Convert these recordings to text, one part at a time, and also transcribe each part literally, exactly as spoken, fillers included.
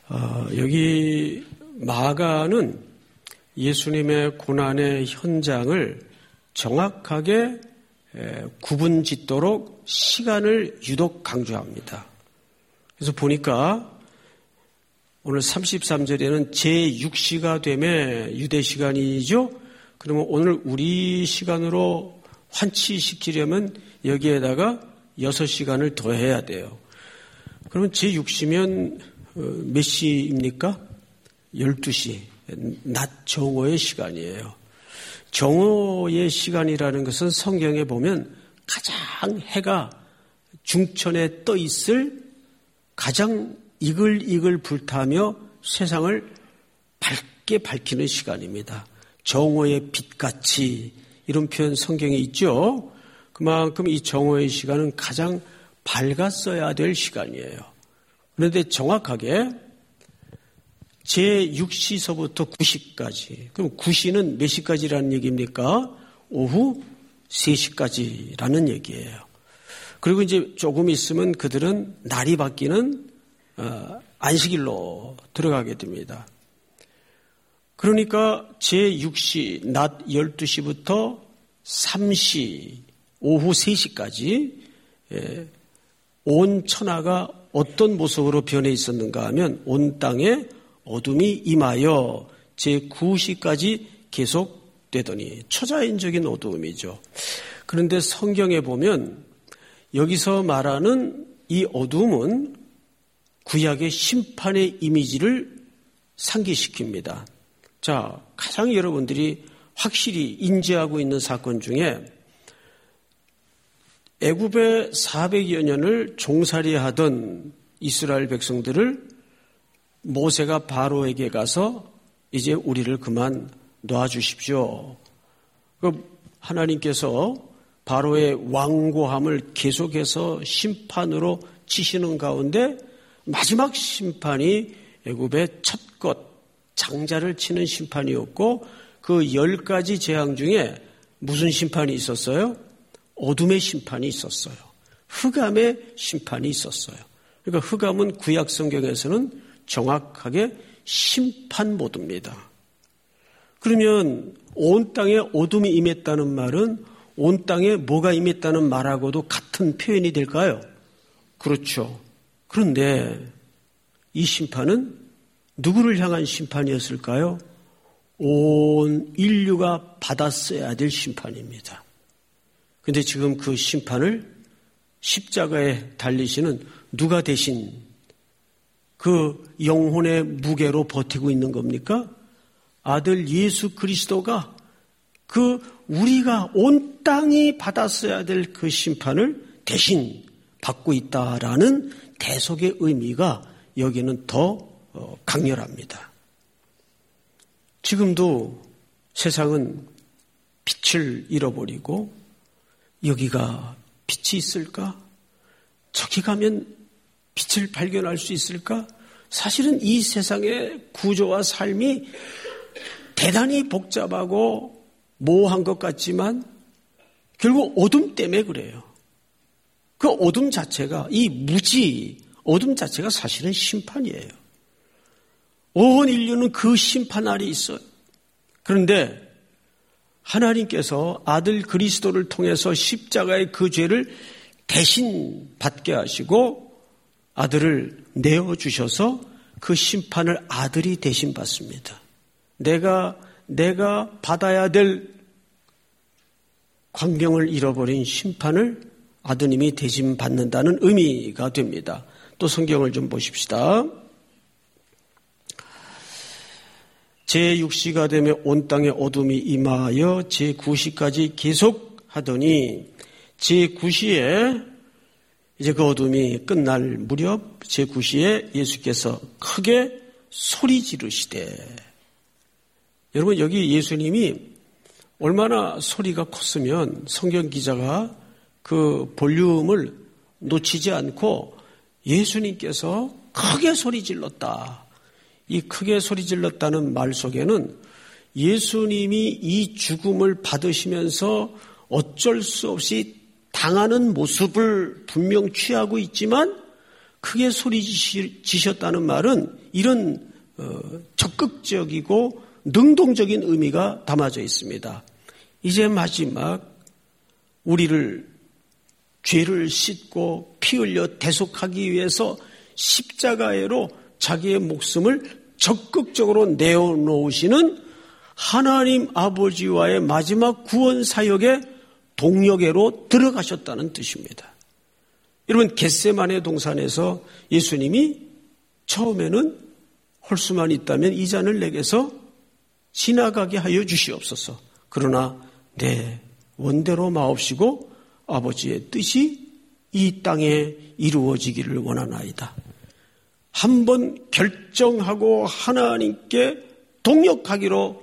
어, 여기 마가는 예수님의 고난의 현장을 정확하게 구분 짓도록 시간을 유독 강조합니다. 그래서 보니까 오늘 삼십삼 절에는 제육 시가 되매 유대 시간이죠. 그러면 오늘 우리 시간으로 환치시키려면 여기에다가 여섯 시간을 더해야 돼요. 그러면 제육 시면 몇 시입니까? 열두 시. 낮 정오의 시간이에요. 정오의 시간이라는 것은 성경에 보면 가장 해가 중천에 떠 있을 가장 이글이글 불타며 세상을 밝게 밝히는 시간입니다. 정오의 빛같이 이런 표현 성경에 있죠. 그만큼 이 정오의 시간은 가장 밝았어야 될 시간이에요. 그런데 정확하게 제육 시서부터 구 시까지. 그럼 구 시는 몇 시까지라는 얘기입니까? 오후 세 시까지라는 얘기예요. 그리고 이제 조금 있으면 그들은 날이 바뀌는 안식일로 들어가게 됩니다. 그러니까 제육 시 낮 열두 시부터 삼 시 오후 세 시까지 온 천하가 어떤 모습으로 변해 있었는가 하면 온 땅에 어둠이 임하여 제구 시까지 계속되더니 초자연적인 어두움이죠. 그런데 성경에 보면 여기서 말하는 이 어두움은 구약의 심판의 이미지를 상기시킵니다. 자, 가장 여러분들이 확실히 인지하고 있는 사건 중에 애굽에 사백여 년을 종살이하던 이스라엘 백성들을 모세가 바로에게 가서 이제 우리를 그만 놔주십시오. 하나님께서 바로의 완고함을 계속해서 심판으로 치시는 가운데 마지막 심판이 애굽의 첫 것 장자를 치는 심판이었고 그 열 가지 재앙 중에 무슨 심판이 있었어요? 어둠의 심판이 있었어요. 흑암의 심판이 있었어요. 그러니까 흑암은 구약 성경에서는 정확하게 심판 모드입니다. 그러면 온 땅에 어둠이 임했다는 말은 온 땅에 뭐가 임했다는 말하고도 같은 표현이 될까요? 그렇죠. 그런데 이 심판은 누구를 향한 심판이었을까요? 온 인류가 받았어야 될 심판입니다. 그런데 지금 그 심판을 십자가에 달리시는 누가 대신 그 영혼의 무게로 버티고 있는 겁니까? 아들 예수 그리스도가 그 우리가 온 땅이 받았어야 될 그 심판을 대신 받고 있다라는 대속의 의미가 여기는 더 강렬합니다. 지금도 세상은 빛을 잃어버리고 여기가 빛이 있을까? 저기 가면 빛을 발견할 수 있을까? 사실은 이 세상의 구조와 삶이 대단히 복잡하고 모호한 것 같지만 결국 어둠 때문에 그래요. 그 어둠 자체가 이 무지, 어둠 자체가 사실은 심판이에요. 온 인류는 그 심판 아래 있어요. 그런데 하나님께서 아들 그리스도를 통해서 십자가의 그 죄를 대신 받게 하시고 아들을 내어주셔서 그 심판을 아들이 대신 받습니다. 내가, 내가 받아야 될 광경을 잃어버린 심판을 아드님이 대신 받는다는 의미가 됩니다. 또 성경을 좀 보십시다. 제육 시가 되면 온 땅에 어둠이 임하여 제구 시까지 계속 하더니 제구 시에 이제 그 어둠이 끝날 무렵 제구 시에 예수께서 크게 소리 지르시되. 여러분 여기 예수님이 얼마나 소리가 컸으면 성경 기자가 그 볼륨을 놓치지 않고 예수님께서 크게 소리 질렀다. 이 크게 소리 질렀다는 말 속에는 예수님이 이 죽음을 받으시면서 어쩔 수 없이 당하는 모습을 분명 취하고 있지만 크게 소리 지셨다는 말은 이런 적극적이고 능동적인 의미가 담아져 있습니다. 이제 마지막 우리를 죄를 씻고 피 흘려 대속하기 위해서 십자가에로 자기의 목숨을 적극적으로 내어놓으시는 하나님 아버지와의 마지막 구원 사역의 동역에로 들어가셨다는 뜻입니다. 여러분, 겟세마네 동산에서 예수님이 처음에는 할 수만 있다면 이 잔을 내게서 지나가게 하여 주시옵소서. 그러나 내 원대로 마옵시고 아버지의 뜻이 이 땅에 이루어지기를 원하나이다. 한번 결정하고 하나님께 동역하기로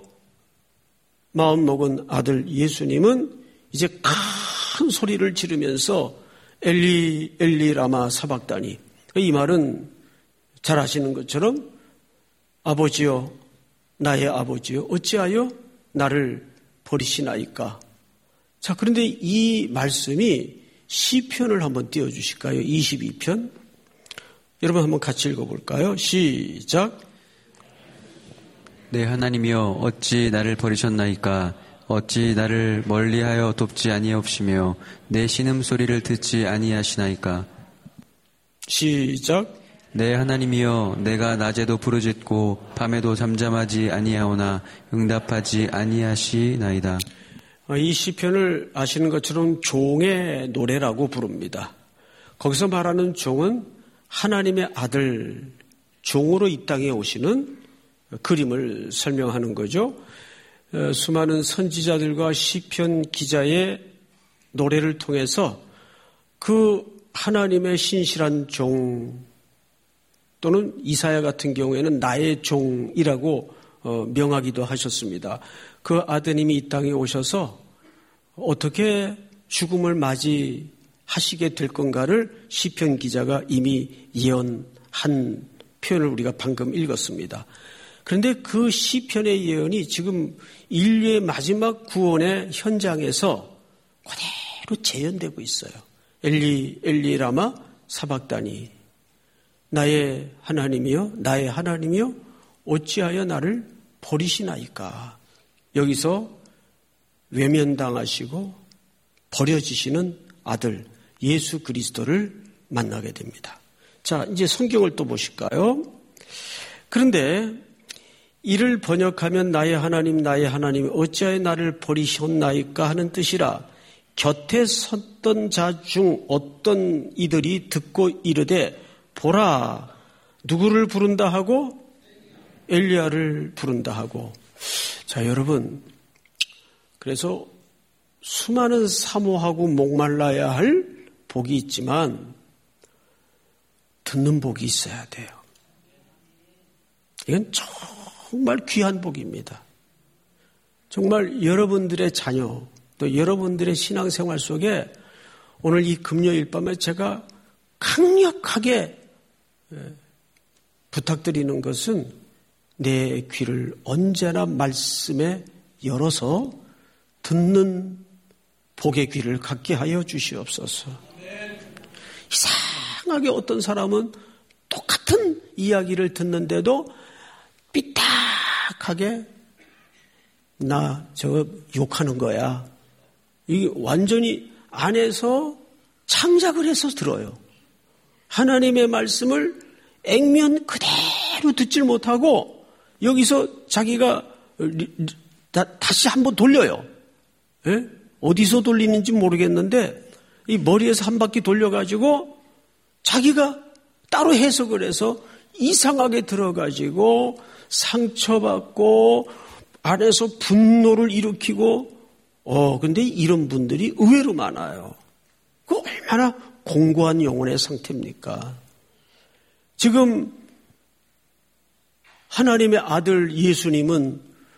마음먹은 아들 예수님은 이제 큰 소리를 지르면서 엘리 엘리 라마 사박다니, 이 말은 잘 아시는 것처럼 아버지여, 나의 아버지여, 어찌하여 나를 버리시나이까. 자, 그런데 이 말씀이 시편을 한번 띄워주실까요? 이십이 편. 여러분 한번 같이 읽어볼까요? 시작. 내 하나님이여, 어찌 나를 버리셨나이까. 어찌 나를 멀리하여 돕지 아니하옵시며 내 신음소리를 듣지 아니하시나이까. 시작. 내 하나님이여, 내가 낮에도 부르짖고 밤에도 잠잠하지 아니하오나 응답하지 아니하시나이다. 이 시편을 아시는 것처럼 종의 노래라고 부릅니다. 거기서 말하는 종은 하나님의 아들, 종으로 이 땅에 오시는 그림을 설명하는 거죠. 수많은 선지자들과 시편 기자의 노래를 통해서 그 하나님의 신실한 종, 또는 이사야 같은 경우에는 나의 종이라고 명하기도 하셨습니다. 그 아드님이 이 땅에 오셔서 어떻게 죽음을 맞이하시게 될 건가를 시편 기자가 이미 예언한 표현을 우리가 방금 읽었습니다. 그런데 그 시편의 예언이 지금 인류의 마지막 구원의 현장에서 그대로 재현되고 있어요. 엘리 엘리 라마 사박다니, 나의 하나님이여, 나의 하나님이여, 어찌하여 나를 버리시나이까. 여기서 외면당하시고 버려지시는 아들 예수 그리스도를 만나게 됩니다. 자, 이제 성경을 또 보실까요? 그런데 이를 번역하면 나의 하나님, 나의 하나님, 어찌하여 나를 버리셨나이까 하는 뜻이라, 곁에 섰던 자 중 어떤 이들이 듣고 이르되, 보라, 누구를 부른다 하고? 엘리야를 부른다 하고. 자, 여러분, 그래서 수많은 사모하고 목말라야 할 복이 있지만 듣는 복이 있어야 돼요. 이건 정말 귀한 복입니다. 정말 여러분들의 자녀, 또 여러분들의 신앙생활 속에 오늘 이 금요일 밤에 제가 강력하게 부탁드리는 것은 내 귀를 언제나 말씀에 열어서 듣는 복의 귀를 갖게 하여 주시옵소서. 이상하게 어떤 사람은 똑같은 이야기를 듣는데도 삐딱하게 나 저거 욕하는 거야. 이게 완전히 안에서 창작을 해서 들어요. 하나님의 말씀을 액면 그대로 듣질 못하고 여기서 자기가 다시 한번 돌려요. 예? 어디서 돌리는지 모르겠는데 이 머리에서 한 바퀴 돌려가지고 자기가 따로 해석을 해서 이상하게 들어가지고 상처받고 안에서 분노를 일으키고 어 근데 이런 분들이 의외로 많아요. 그 얼마나 공고한 영혼의 상태입니까? 지금 하나님의 아들 예수님은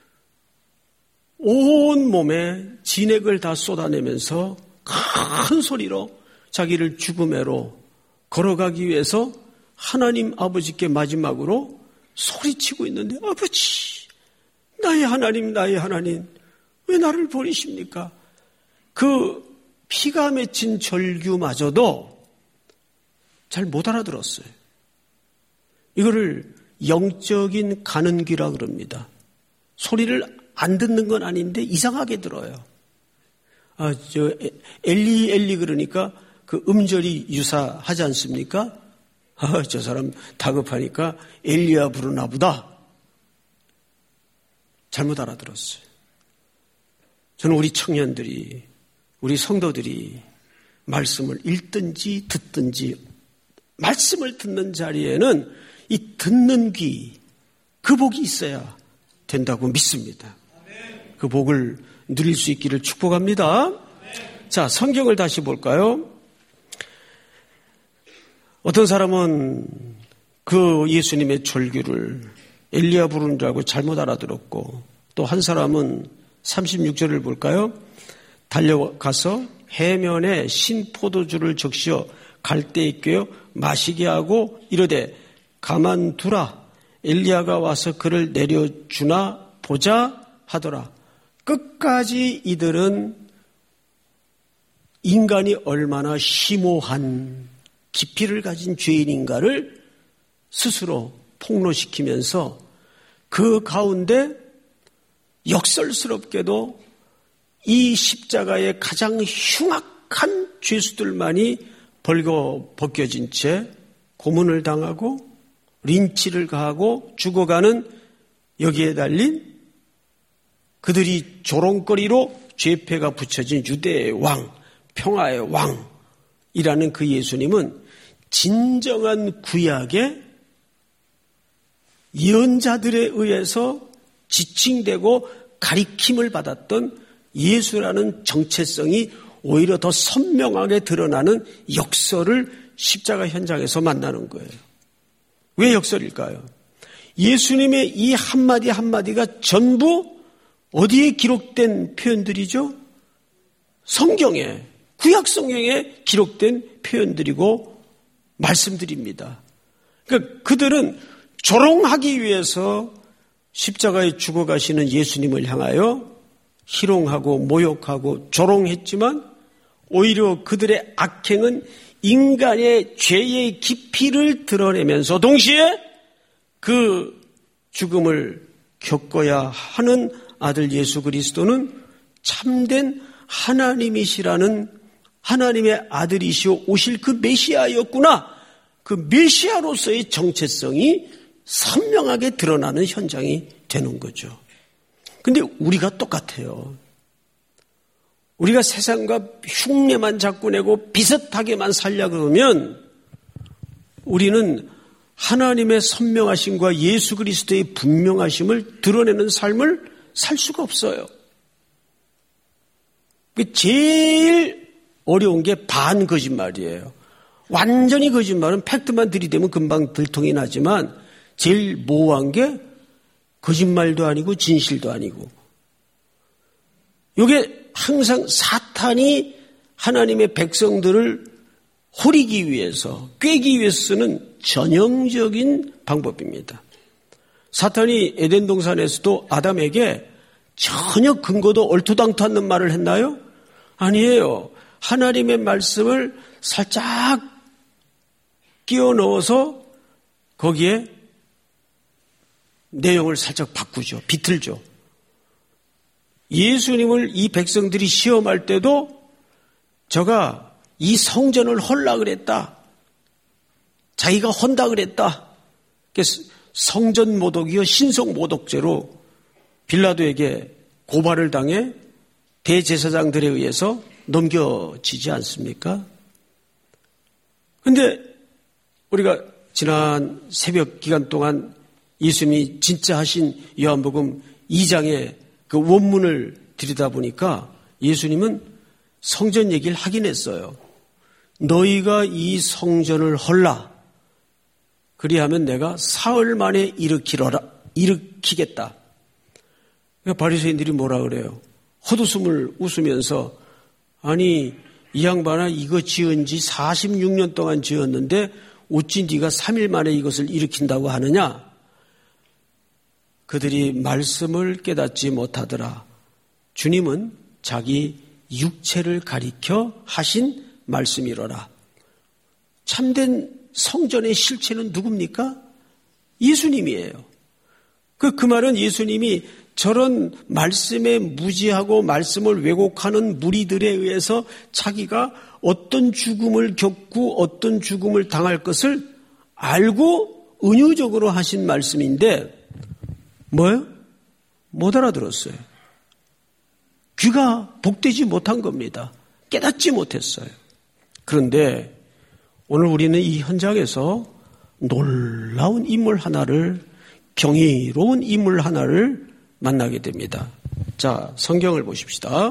온 몸에 진액을 다 쏟아내면서 큰 소리로 자기를 죽음에로 걸어가기 위해서 하나님 아버지께 마지막으로 소리치고 있는데, 아버지, 나의 하나님, 나의 하나님, 왜 나를 버리십니까? 그 피가 맺힌 절규마저도 잘 못 알아들었어요. 이거를 영적인 가는 귀라 그럽니다. 소리를 안 듣는 건 아닌데 이상하게 들어요. 아, 저 엘리 엘리 그러니까 그 음절이 유사하지 않습니까? 아, 저 사람 다급하니까 엘리야 부르나 보다. 잘못 알아들었어요. 저는 우리 청년들이, 우리 성도들이 말씀을 읽든지 듣든지 말씀을 듣는 자리에는 이 듣는 귀, 그 복이 있어야 된다고 믿습니다. 그 복을 누릴 수 있기를 축복합니다. 자, 성경을 다시 볼까요? 어떤 사람은 그 예수님의 절규를 엘리야 부르는 줄 알고 잘못 알아들었고, 또 한 사람은 삼십육 절을 볼까요? 달려가서 해면에 신포도주를 적시어 갈대에 꿰어 마시게 하고 이르되 가만두라, 엘리야가 와서 그를 내려주나 보자 하더라. 끝까지 이들은 인간이 얼마나 심오한 깊이를 가진 죄인인가를 스스로 폭로시키면서 그 가운데 역설스럽게도 이 십자가의 가장 흉악한 죄수들만이 벌거 벗겨진 채 고문을 당하고 린치를 가하고 죽어가는 여기에 달린 그들이 조롱거리로 죄패가 붙여진 유대의 왕, 평화의 왕이라는 그 예수님은 진정한 구약의 예언자들에 의해서 지칭되고 가리킴을 받았던 예수라는 정체성이 오히려 더 선명하게 드러나는 역설을 십자가 현장에서 만나는 거예요. 왜 역설일까요? 예수님의 이 한마디 한마디가 전부 어디에 기록된 표현들이죠? 성경에, 구약 성경에 기록된 표현들이고 말씀들입니다. 그러니까 그들은 조롱하기 위해서 십자가에 죽어가시는 예수님을 향하여 희롱하고 모욕하고 조롱했지만 오히려 그들의 악행은 인간의 죄의 깊이를 드러내면서 동시에 그 죽음을 겪어야 하는 아들 예수 그리스도는 참된 하나님이시라는 하나님의 아들이시오 오실 그 메시아였구나. 그 메시아로서의 정체성이 선명하게 드러나는 현장이 되는 거죠. 근데 우리가 똑같아요. 우리가 세상과 흉내만 자꾸 내고 비슷하게만 살려 그러면 우리는 하나님의 선명하심과 예수 그리스도의 분명하심을 드러내는 삶을 살 수가 없어요. 제일 어려운 게 반 거짓말이에요. 완전히 거짓말은 팩트만 들이대면 금방 들통이 나지만 제일 모호한 게 거짓말도 아니고 진실도 아니고, 이게 항상 사탄이 하나님의 백성들을 호리기 위해서, 꿰기 위해서 쓰는 전형적인 방법입니다. 사탄이 에덴 동산에서도 아담에게 전혀 근거도 얼토당토 않는 말을 했나요? 아니에요. 하나님의 말씀을 살짝 끼워 넣어서 거기에 내용을 살짝 바꾸죠. 비틀죠. 예수님을 이 백성들이 시험할 때도 저가 이 성전을 헐라 그랬다. 자기가 헌다 그랬다. 그래서 성전 모독이요 신성 모독죄로 빌라도에게 고발을 당해 대제사장들에 의해서 넘겨지지 않습니까? 그런데 우리가 지난 새벽 기간 동안 예수님이 진짜 하신 요한복음 이 장의 그 원문을 들여다보니까 예수님은 성전 얘기를 하긴 했어요. 너희가 이 성전을 헐라. 그리하면 내가 사흘 만에 일으키러라, 일으키겠다. 그러니까 바리새인들이 뭐라 그래요? 헛웃음을 웃으면서 아니 이 양반아 이거 지은 지 사십육 년 동안 지었는데 어찌 네가 삼 일 만에 이것을 일으킨다고 하느냐? 그들이 말씀을 깨닫지 못하더라. 주님은 자기 육체를 가리켜 하신 말씀이로라. 참된 성전의 실체는 누굽니까? 예수님이에요. 그, 그 말은 예수님이 저런 말씀에 무지하고 말씀을 왜곡하는 무리들에 의해서 자기가 어떤 죽음을 겪고 어떤 죽음을 당할 것을 알고 은유적으로 하신 말씀인데 뭐예요? 못 알아들었어요. 귀가 복되지 못한 겁니다. 깨닫지 못했어요. 그런데 오늘 우리는 이 현장에서 놀라운 인물 하나를, 경이로운 인물 하나를 만나게 됩니다. 자, 성경을 보십시다.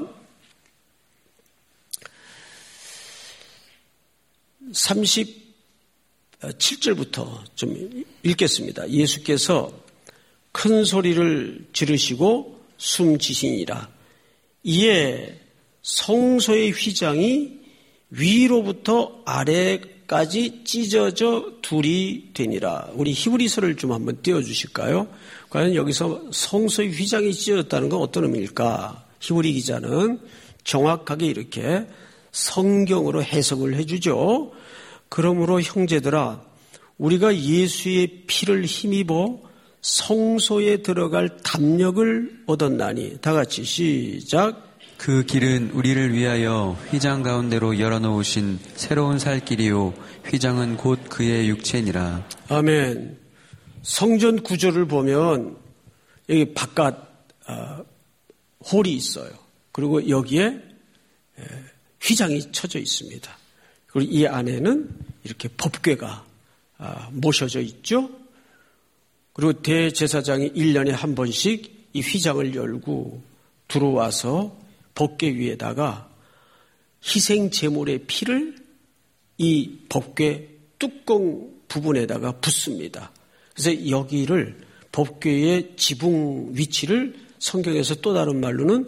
삼십칠 절부터 좀 읽겠습니다. 예수께서 큰 소리를 지르시고 숨지시니라. 이에 성소의 휘장이 위로부터 아래까지 찢어져 둘이 되니라. 우리 히브리서를 좀 한번 띄워주실까요? 과연 여기서 성소의 휘장이 찢어졌다는 건 어떤 의미일까? 히브리 기자는 정확하게 이렇게 성경으로 해석을 해주죠. 그러므로 형제들아, 우리가 예수의 피를 힘입어 성소에 들어갈 담력을 얻었나니. 다 같이 시작. 그 길은 우리를 위하여 휘장 가운데로 열어놓으신 새로운 살 길이요, 휘장은 곧 그의 육체니라. 아멘. 성전 구조를 보면 여기 바깥 어, 홀이 있어요. 그리고 여기에 휘장이 쳐져 있습니다. 그리고 이 안에는 이렇게 법궤가 어, 모셔져 있죠. 그리고 대제사장이 일 년에 한 번씩 이 휘장을 열고 들어와서 법궤 위에다가 희생 제물의 피를 이 법궤 뚜껑 부분에다가 붓습니다. 그래서 여기를 법궤의 지붕 위치를 성경에서 또 다른 말로는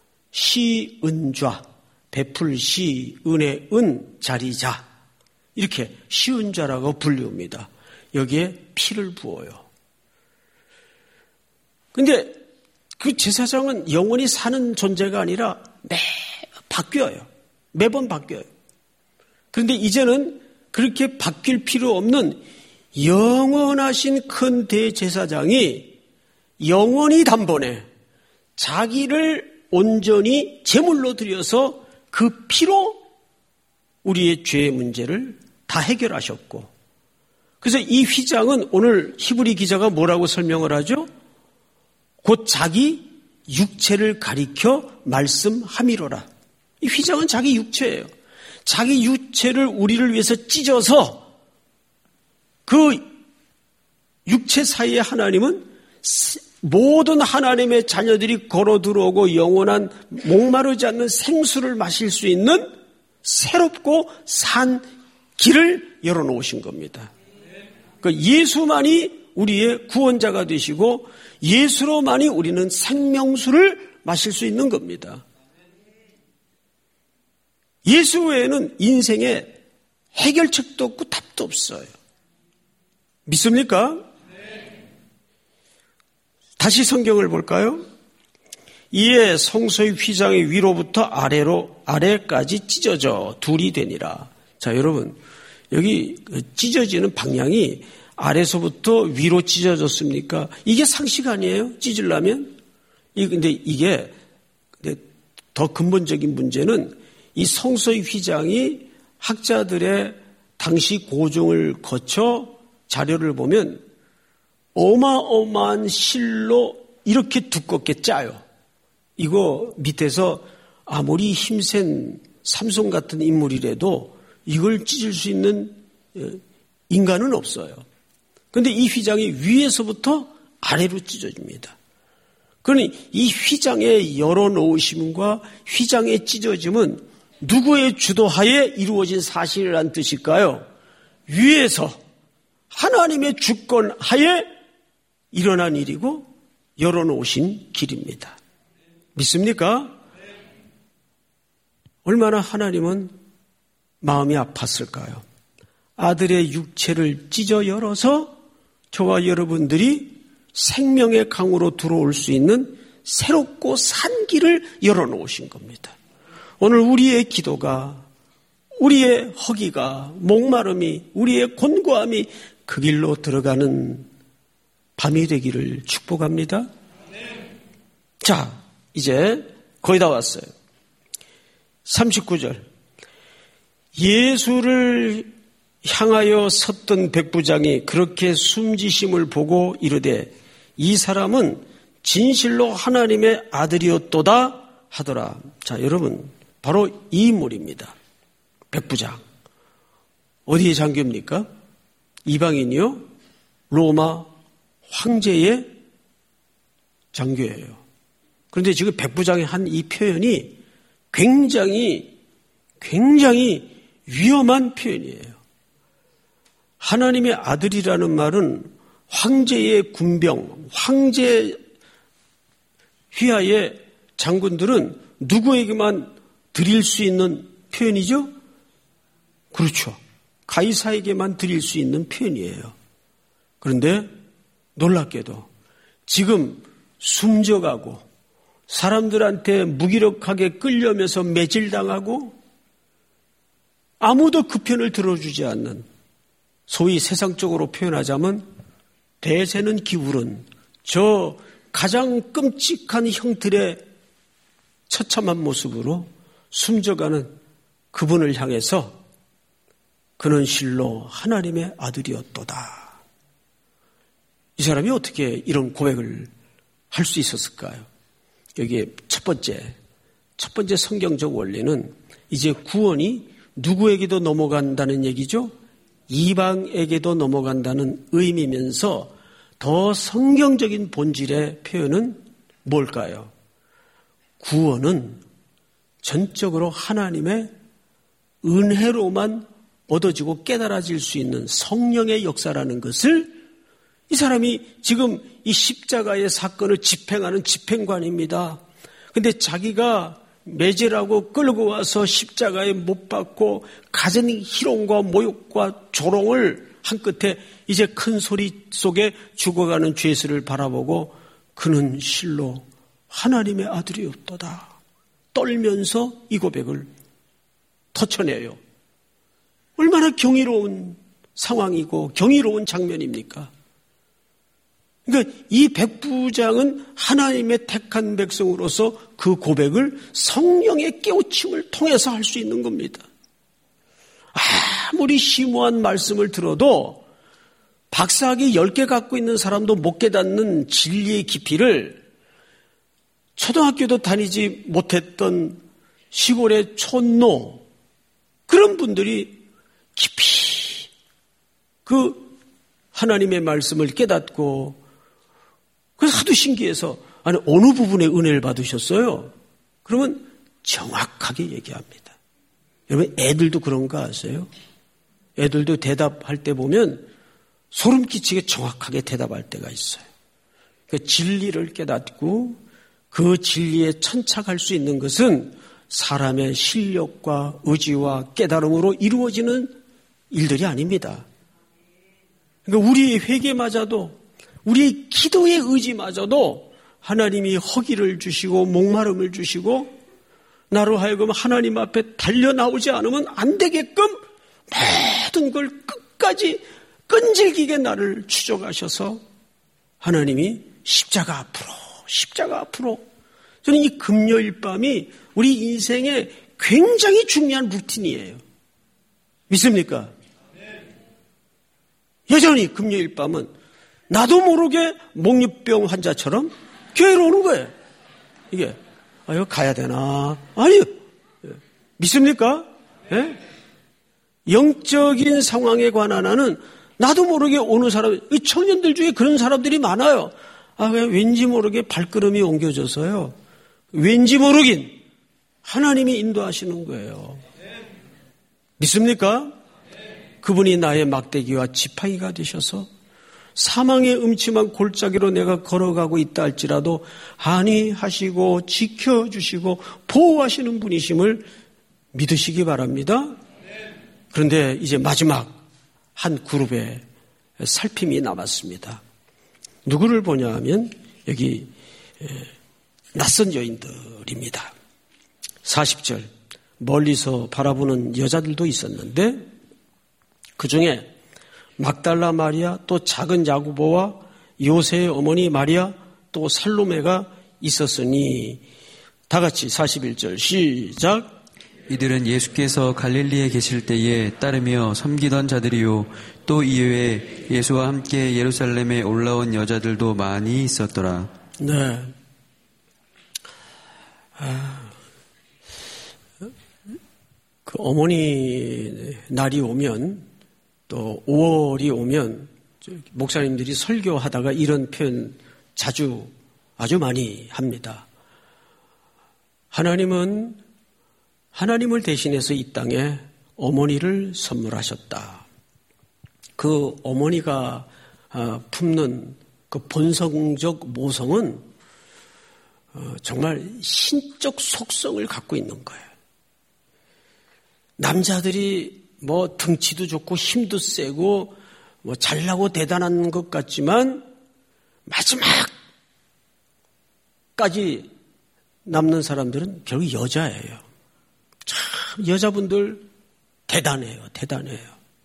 시은좌, 베풀 시, 은혜 은, 자리자, 이렇게 시은좌라고 불리웁니다. 여기에 피를 부어요. 근데 그 제사장은 영원히 사는 존재가 아니라 매 바뀌어요. 매번 바뀌어요. 그런데 이제는 그렇게 바뀔 필요 없는 영원하신 큰 대제사장이 영원히 단번에 자기를 온전히 제물로 드려서 그 피로 우리의 죄의 문제를 다 해결하셨고, 그래서 이 휘장은 오늘 히브리 기자가 뭐라고 설명을 하죠? 곧 자기 육체를 가리켜 말씀함이로라. 이 휘장은 자기 육체예요. 자기 육체를 우리를 위해서 찢어서 그 육체 사이에 하나님은 모든 하나님의 자녀들이 걸어 들어오고 영원한 목마르지 않는 생수를 마실 수 있는 새롭고 산 길을 열어놓으신 겁니다. 그러니까 예수만이 우리의 구원자가 되시고 예수로만이 우리는 생명수를 마실 수 있는 겁니다. 예수 외에는 인생에 해결책도 없고 답도 없어요. 믿습니까? 다시 성경을 볼까요? 이에 성소의 휘장이 위로부터 아래로 아래까지 찢어져 둘이 되니라. 자, 여러분, 여기 찢어지는 방향이 아래서부터 위로 찢어졌습니까? 이게 상식 아니에요? 찢으려면? 근데 이게 더 근본적인 문제는 이 성소의 휘장이 학자들의 당시 고증을 거쳐 자료를 보면 어마어마한 실로 이렇게 두껍게 짜요. 이거 밑에서 아무리 힘센 삼손 같은 인물이라도 이걸 찢을 수 있는 인간은 없어요. 그런데 이 휘장이 위에서부터 아래로 찢어집니다. 그러니 이 휘장의 열어놓으심과 휘장의 찢어짐은 누구의 주도하에 이루어진 사실이란 뜻일까요? 위에서 하나님의 주권하에 일어난 일이고 열어놓으신 길입니다. 믿습니까? 얼마나 하나님은 마음이 아팠을까요? 아들의 육체를 찢어 열어서 저와 여러분들이 생명의 강으로 들어올 수 있는 새롭고 산 길을 열어놓으신 겁니다. 오늘 우리의 기도가 우리의 허기가, 목마름이, 우리의 곤고함이 그 길로 들어가는 밤이 되기를 축복합니다. 자, 이제 거의 다 왔어요. 삼십구 절. 예수를 향하여 섰던 백부장이 그렇게 숨지심을 보고 이르되 이 사람은 진실로 하나님의 아들이었도다 하더라. 자, 여러분, 바로 이 인물입니다. 백부장. 어디의 장교입니까? 이방인이요? 로마 황제의 장교예요. 그런데 지금 백부장이 한 이 표현이 굉장히 굉장히 위험한 표현이에요. 하나님의 아들이라는 말은 황제의 군병, 황제 휘하의 장군들은 누구에게만 드릴 수 있는 표현이죠? 그렇죠. 가이사에게만 드릴 수 있는 표현이에요. 그런데 놀랍게도 지금 숨져가고 사람들한테 무기력하게 끌려면서 매질당하고 아무도 그 편을 들어주지 않는, 소위 세상적으로 표현하자면 대세는 기울은 저 가장 끔찍한 형틀의 처참한 모습으로 숨져가는 그분을 향해서 그는 실로 하나님의 아들이었도다. 이 사람이 어떻게 이런 고백을 할 수 있었을까요? 여기에 첫 번째, 첫 번째 성경적 원리는 이제 구원이 누구에게도 넘어간다는 얘기죠? 이방에게도 넘어간다는 의미면서 더 성경적인 본질의 표현은 뭘까요? 구원은 전적으로 하나님의 은혜로만 얻어지고 깨달아질 수 있는 성령의 역사라는 것을 이 사람이 지금 이 십자가의 사건을 집행하는 집행관입니다. 그런데 자기가 매질하고 끌고 와서 십자가에 못 박고 가진 희롱과 모욕과 조롱을 한 끝에 이제 큰 소리 속에 죽어가는 죄수를 바라보고 그는 실로 하나님의 아들이었도다. 떨면서 이 고백을 터쳐내요. 얼마나 경이로운 상황이고 경이로운 장면입니까? 그러니까 이 백부장은 하나님의 택한 백성으로서 그 고백을 성령의 깨우침을 통해서 할 수 있는 겁니다. 아무리 심오한 말씀을 들어도 박사학위 열 개 갖고 있는 사람도 못 깨닫는 진리의 깊이를 초등학교도 다니지 못했던 시골의 촌노, 그런 분들이 깊이 그 하나님의 말씀을 깨닫고, 그래서 하도 신기해서, 아니 어느 부분에 은혜를 받으셨어요? 그러면 정확하게 얘기합니다. 여러분, 애들도 그런 거 아세요? 애들도 대답할 때 보면 소름 끼치게 정확하게 대답할 때가 있어요. 그 진리를 깨닫고 그 진리에 천착할 수 있는 것은 사람의 실력과 의지와 깨달음으로 이루어지는 일들이 아닙니다. 그러니까 우리의 회개마저도, 우리의 기도의 의지마저도 하나님이 허기를 주시고 목마름을 주시고 나로 하여금 하나님 앞에 달려나오지 않으면 안 되게끔 모든 걸 끝까지 끈질기게 나를 추적하셔서 하나님이 십자가 앞으로, 십자가 앞으로. 저는 이 금요일 밤이 우리 인생의 굉장히 중요한 루틴이에요. 믿습니까? 여전히 금요일 밤은 나도 모르게 목류병 환자처럼 교회로 오는 거예요. 이게, 아, 이거 가야 되나? 아니요. 믿습니까? 예? 영적인 상황에 관한 하는 나도 모르게 오는 사람, 이 청년들 중에 그런 사람들이 많아요. 아, 왜 왠지 모르게 발걸음이 옮겨져서요. 왠지 모르긴 하나님이 인도하시는 거예요. 믿습니까? 그분이 나의 막대기와 지팡이가 되셔서 사망의 음침한 골짜기로 내가 걸어가고 있다 할지라도 안위하시고 지켜주시고 보호하시는 분이심을 믿으시기 바랍니다. 그런데 이제 마지막 한 그룹의 살핌이 남았습니다. 누구를 보냐 하면 여기 낯선 여인들입니다. 사십 절 멀리서 바라보는 여자들도 있었는데 그 중에 막달라 마리아, 또 작은 야고보와 요새의 어머니 마리아, 또 살로메가 있었으니 다 같이 사십일 절 시작. 이들은 예수께서 갈릴리에 계실 때에 따르며 섬기던 자들이요 또 이외에 예수와 함께 예루살렘에 올라온 여자들도 많이 있었더라. 네. 아, 그 어머니 날이 오면 또 오월이 오면 목사님들이 설교하다가 이런 표현 자주 아주 많이 합니다. 하나님은 하나님을 대신해서 이 땅에 어머니를 선물하셨다. 그 어머니가 품는 그 본성적 모성은 정말 신적 속성을 갖고 있는 거예요. 남자들이 뭐 등치도 좋고 힘도 세고 뭐 잘나고 대단한 것 같지만 마지막까지 남는 사람들은 결국 여자예요. 참 여자분들 대단해요. 대단해요.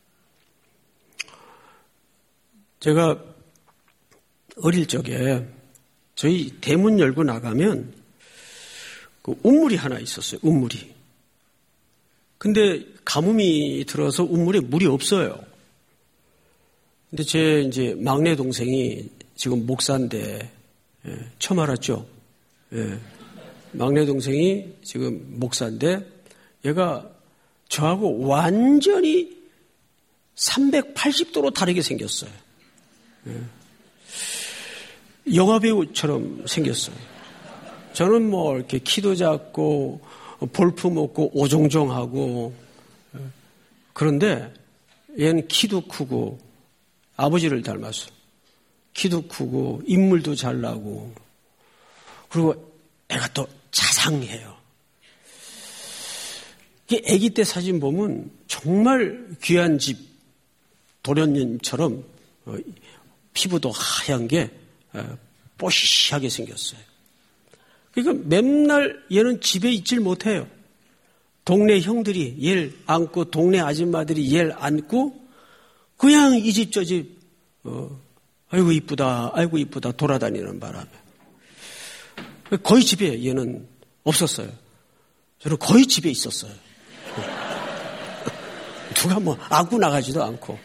제가 어릴 적에 저희 대문 열고 나가면 그 운물이 하나 있었어요. 운물이. 근데 가뭄이 들어서 운물에 물이 없어요. 근데 제 이제 막내 동생이 지금 목사인데, 예, 처음 알았죠? 예. 막내 동생이 지금 목사인데, 얘가 저하고 완전히 삼백팔십 도로 다르게 생겼어요. 예. 영화배우처럼 생겼어요. 저는 뭐 이렇게 키도 작고 볼품 없고 오종종하고, 그런데 얘는 키도 크고 아버지를 닮았어. 키도 크고 인물도 잘 나고, 그리고 애가 또 자상해요. 애기 때 사진 보면 정말 귀한 집 도련님처럼 피부도 하얀 게 뽀시시하게 생겼어요. 그러니까 맨날 얘는 집에 있질 못해요. 동네 형들이 얘를 안고, 동네 아줌마들이 얘를 안고 그냥 이 집 저 집 어, 아이고 이쁘다 아이고 이쁘다 돌아다니는 바람에 거의 집에 얘는 없었어요. 저는 거의 집에 있었어요. 누가 뭐 안고 나가지도 않고.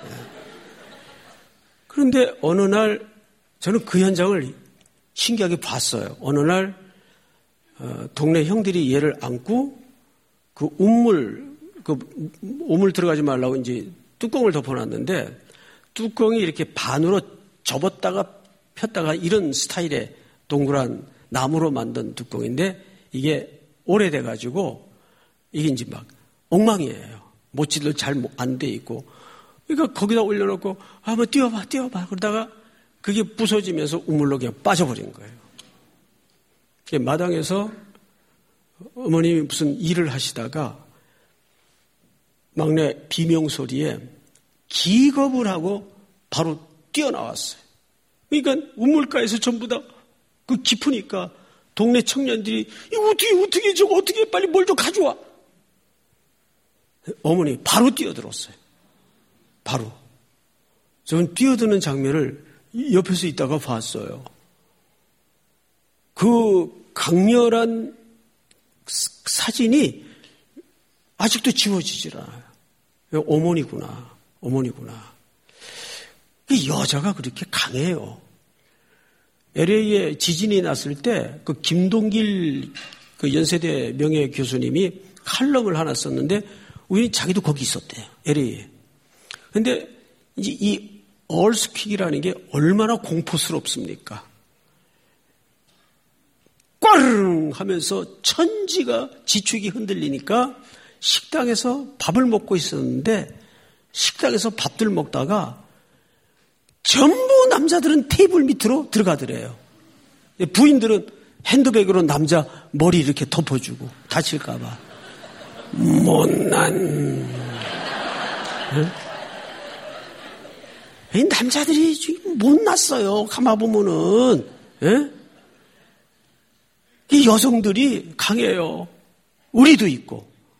그런데 어느 날 저는 그 현장을 신기하게 봤어요. 어느 날 어, 동네 형들이 얘를 안고 그 우물, 그 우물 들어가지 말라고 이제 뚜껑을 덮어놨는데 뚜껑이 이렇게 반으로 접었다가 폈다가 이런 스타일의 동그란 나무로 만든 뚜껑인데 이게 오래돼가지고 이게 이제 막 엉망이에요. 모찌도 잘 안 돼 있고. 그러니까 거기다 올려놓고 아, 한번 띄워봐, 띄워봐. 그러다가 그게 부서지면서 우물로 그냥 빠져버린 거예요. 마당에서 어머님이 무슨 일을 하시다가 막내 비명 소리에 기겁을 하고 바로 뛰어나왔어요. 그러니까 우물가에서 전부 다 그 깊으니까 동네 청년들이 이거 어떻게 어떻게 저거 어떻게 빨리 뭘 좀 가져와. 어머니 바로 뛰어들었어요. 바로. 저는 뛰어드는 장면을 옆에서 있다가 봤어요. 그 강렬한 사진이 아직도 지워지질 않아요. 어머니구나, 어머니구나. 여자가 그렇게 강해요. 엘에이에 지진이 났을 때 그 김동길 그 연세대 명예 교수님이 칼럼을 하나 썼는데 우연히 자기도 거기 있었대요. 엘에이에. 근데 이제 이 얼스퀵이라는 게 얼마나 공포스럽습니까? 꽈르릉 하면서 천지가 지축이 흔들리니까 식당에서 밥을 먹고 있었는데 식당에서 밥들 먹다가 전부 남자들은 테이블 밑으로 들어가더래요. 부인들은 핸드백으로 남자 머리 이렇게 덮어주고 다칠까 봐. 못난. 응? 남자들이 지금 못났어요. 가만보면은. 예? 이 여성들이 강해요. 우리도 있고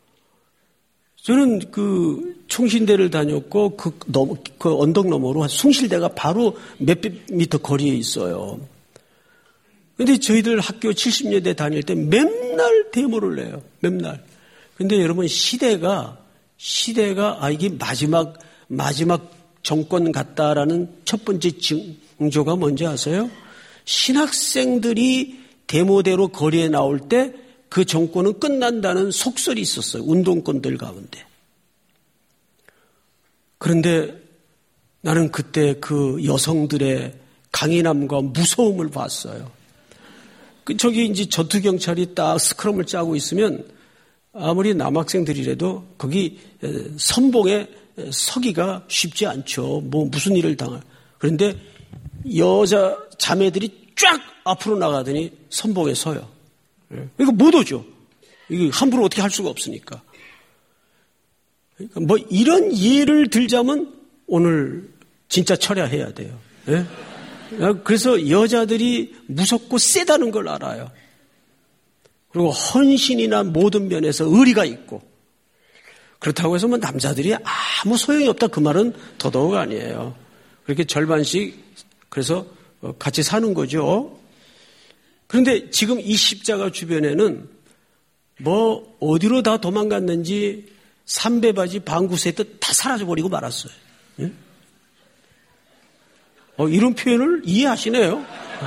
저는 그 총신대를 다녔고 그, 넘, 그 언덕 너머로 숭실대가 바로 몇백 미터 거리에 있어요. 근데 저희들 학교 칠십 년대 다닐 때 맨날 데모를 내요. 맨날. 근데 여러분 시대가 시대가 아 이게 마지막 마지막 정권 같다라는 첫 번째 징조가 뭔지 아세요? 신학생들이 데모대로 거리에 나올 때 그 정권은 끝난다는 속설이 있었어요. 운동권들 가운데. 그런데 나는 그때 그 여성들의 강인함과 무서움을 봤어요. 그 저기 이제 전투경찰이 딱 스크럼을 짜고 있으면 아무리 남학생들이라도 거기 선봉에 서기가 쉽지 않죠. 뭐 무슨 일을 당할. 그런데 여자 자매들이 쫙 앞으로 나가더니 선봉에 서요. 이거 못 오죠. 이거 함부로 어떻게 할 수가 없으니까. 그러니까 뭐 이런 예를 들자면 오늘 진짜 철야해야 돼요. 예? 그래서 여자들이 무섭고 세다는 걸 알아요. 그리고 헌신이나 모든 면에서 의리가 있고 그렇다고 해서 뭐 남자들이 아무 소용이 없다 그 말은 더더욱 아니에요. 그렇게 절반씩 그래서 같이 사는 거죠. 그런데 지금 이 십자가 주변에는 뭐 어디로 다 도망갔는지 삼배바지 방구세트 다 사라져버리고 말았어요. 예? 어, 이런 표현을 이해하시네요.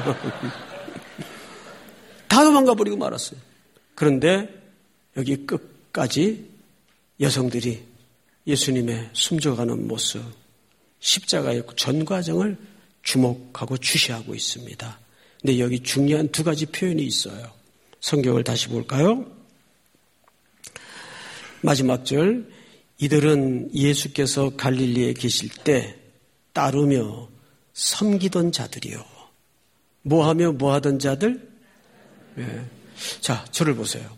다 도망가버리고 말았어요. 그런데 여기 끝까지 여성들이 예수님의 숨져가는 모습, 십자가의 전 과정을 주목하고 주시하고 있습니다. 근데 여기 중요한 두 가지 표현이 있어요. 성경을 다시 볼까요? 마지막 절, 이들은 예수께서 갈릴리에 계실 때 따르며 섬기던 자들이요. 뭐하며 뭐하던 자들? 네. 자, 저를 보세요.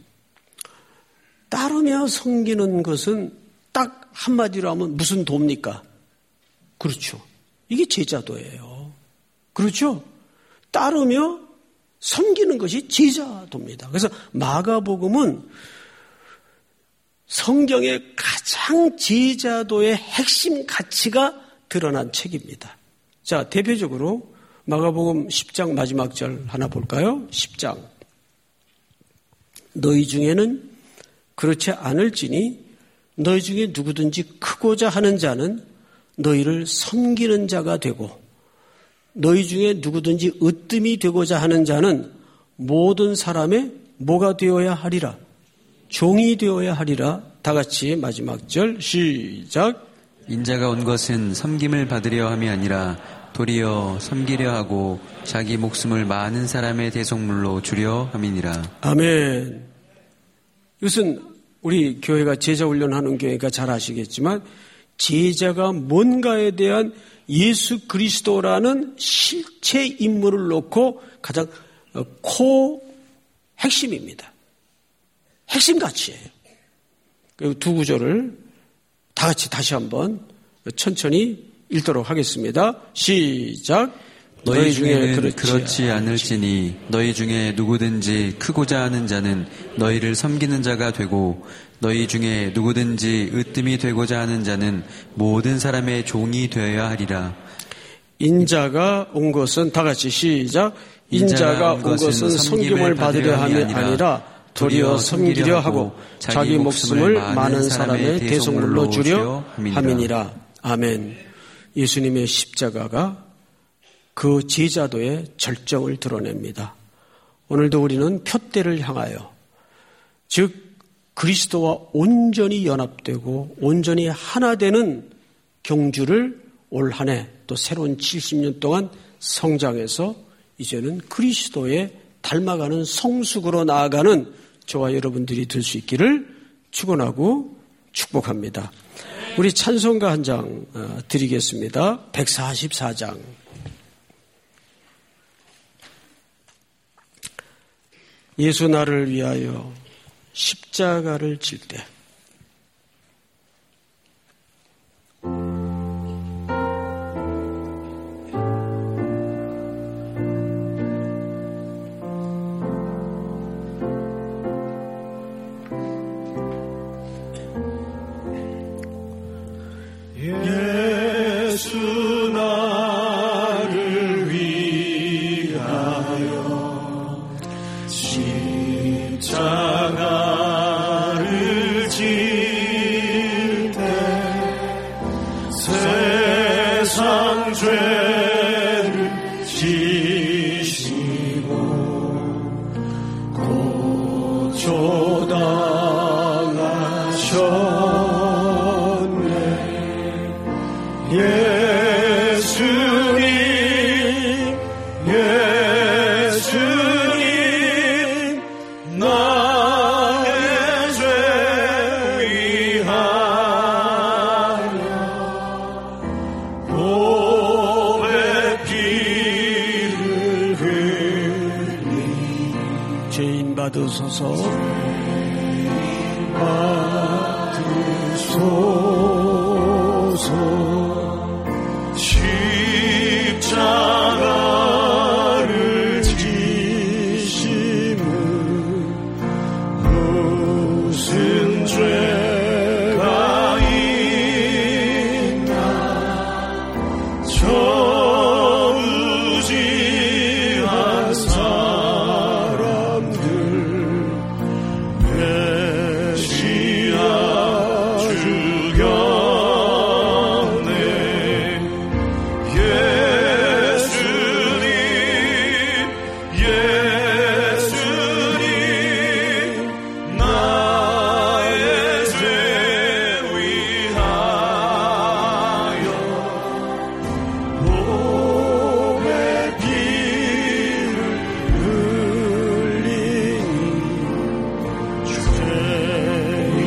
따르며 섬기는 것은 딱 한마디로 하면 무슨 도입니까? 그렇죠. 이게 제자도예요. 그렇죠? 따르며 섬기는 것이 제자도입니다. 그래서 마가복음은 성경의 가장 제자도의 핵심 가치가 드러난 책입니다. 자, 대표적으로 마가복음 십 장 마지막 절 하나 볼까요? 십 장. 너희 중에는 그렇지 않을지니 너희 중에 누구든지 크고자 하는 자는 너희를 섬기는 자가 되고 너희 중에 누구든지 으뜸이 되고자 하는 자는 모든 사람의 뭐가 되어야 하리라? 종이 되어야 하리라. 다 같이 마지막 절 시작. 인자가 온 것은 섬김을 받으려 함이 아니라 도리어 섬기려 하고 자기 목숨을 많은 사람의 대속물로 주려 함이니라. 아멘. 이것은 우리 교회가 제자 훈련하는 교회가 잘 아시겠지만 제자가 뭔가에 대한 예수 그리스도라는 실체 인물을 놓고 가장 코 핵심입니다. 핵심 가치예요. 그리고 두 구절을 다 같이 다시 한번 천천히 읽도록 하겠습니다. 시작. 너희 중에는 그렇지, 그렇지 않을지니 너희 중에 누구든지 크고자 하는 자는 너희를 섬기는 자가 되고 너희 중에 누구든지 으뜸이 되고자 하는 자는 모든 사람의 종이 되어야 하리라. 인자가 온 것은 다 같이 시작. 인자가 온 것은 섬김을 받으려 함이 아니라 도리어 섬기려 하고 자기 목숨을 많은 사람의 대속물로 주려 함이니라. 아멘. 예수님의 십자가가 그 제자도의 절정을 드러냅니다. 오늘도 우리는 표대를 향하여 즉 그리스도와 온전히 연합되고 온전히 하나 되는 경주를 올 한 해 또 새로운 칠십 년 동안 성장해서 이제는 그리스도에 닮아가는 성숙으로 나아가는 저와 여러분들이 될 수 있기를 축원하고 축복합니다. 우리 찬송가 한 장 드리겠습니다. 백사십사 장. 예수 나를 위하여 십자가를 질 때 받으소서. 받으소서. 십자가를 지심은 무슨 죄가 있나. 저무지한 사람들 메시아 죽였네. 예수님 예수님 나의 죄 위하여 몸에 피를 흘리니 죄인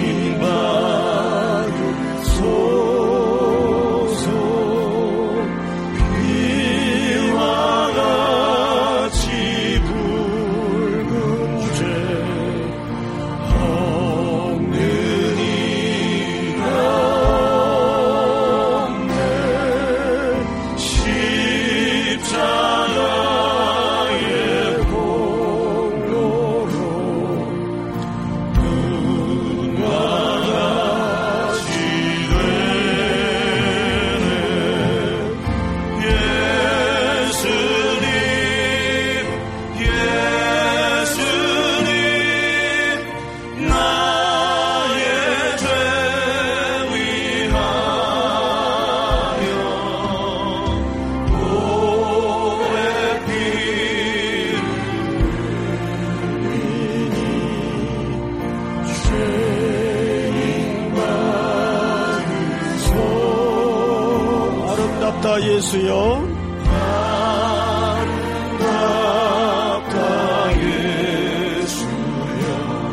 받으소서. 피와 같이 붉은 죄 없는 이가 없네. 십자가의 공로로 눈과 같이 되네. 예수님 예수님 나의 죄 위하여 몸에 피를 흘리니 죄인 받으소서. 아름답다 예수여. 아름답다 예수여.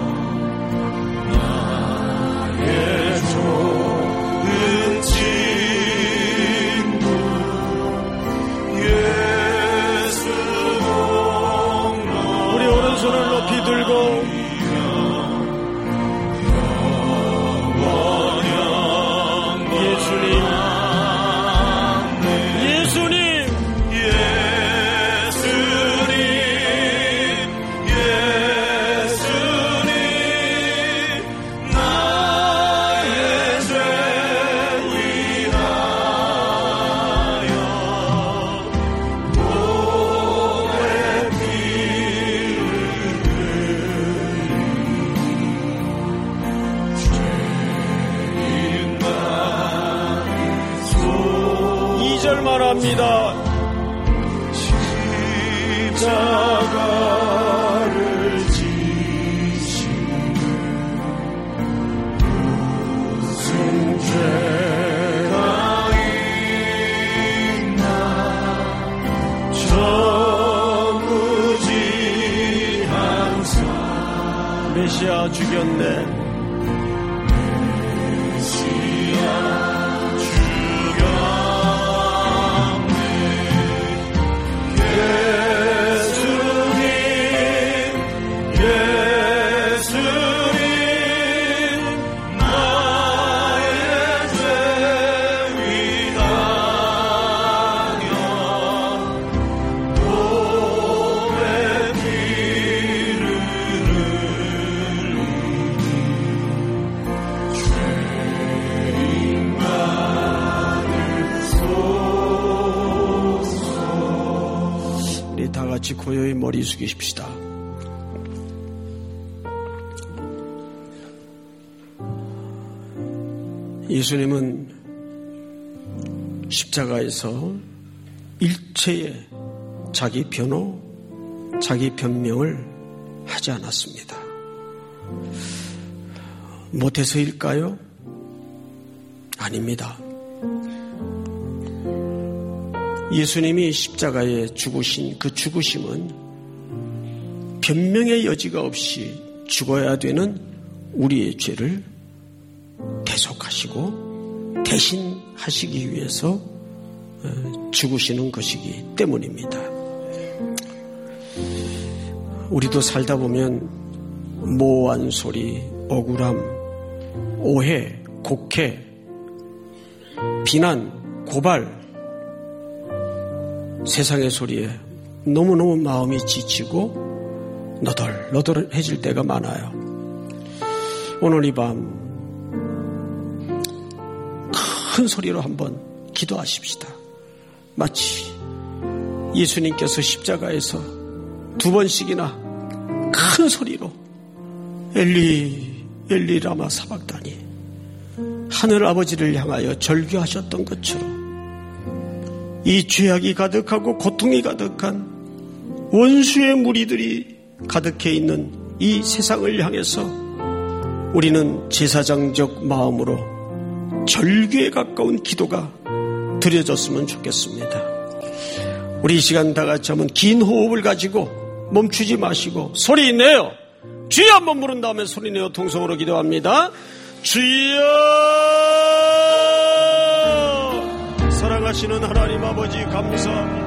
나의 좋은 친구 예수 공로. 우리 오른손을 높이 들고 예수님 예수님 예수님 예수님 나의 죄 위하여 몸에 피를 흘리니 죄인 받으소서. 이 절 말합니다. 십자가를 지시는 무슨 죄가 있나. 저무지한 사 메시아 죽였네. 메시아 죽였네. 예수님 예수님 나의 죄 위하여 몸에 피를 흘리니 죄인 받으소서. 우리 다 같이 고요히 머리 숙이십시다. 예수님은 십자가에서 일체의 자기 변호, 자기 변명을 하지 않았습니다. 못해서일까요? 아닙니다. 예수님이 십자가에 죽으신 그 죽으심은 변명의 여지가 없이 죽어야 되는 우리의 죄를 대속하시고 대신하시기 위해서 죽으시는 것이기 때문입니다. 우리도 살다 보면 모호한 소리, 억울함, 오해, 곡해, 비난, 고발, 세상의 소리에 너무너무 마음이 지치고 너덜너덜해질 때가 많아요. 오늘 이 밤 큰 소리로 한번 기도하십시다. 마치 예수님께서 십자가에서 두 번씩이나 큰 소리로 엘리 엘리 라마 사박다니 하늘 아버지를 향하여 절규하셨던 것처럼 이 죄악이 가득하고 고통이 가득한 원수의 무리들이 가득해 있는 이 세상을 향해서 우리는 제사장적 마음으로 절규에 가까운 기도가 드려졌으면 좋겠습니다. 우리 이 시간 다 같이 한번 긴 호흡을 가지고 멈추지 마시고 소리 내요. 주여 한번 부른 다음에 소리 내어 통성으로 기도합니다. 주여, 사랑하시는 하나님 아버지 감사합니다.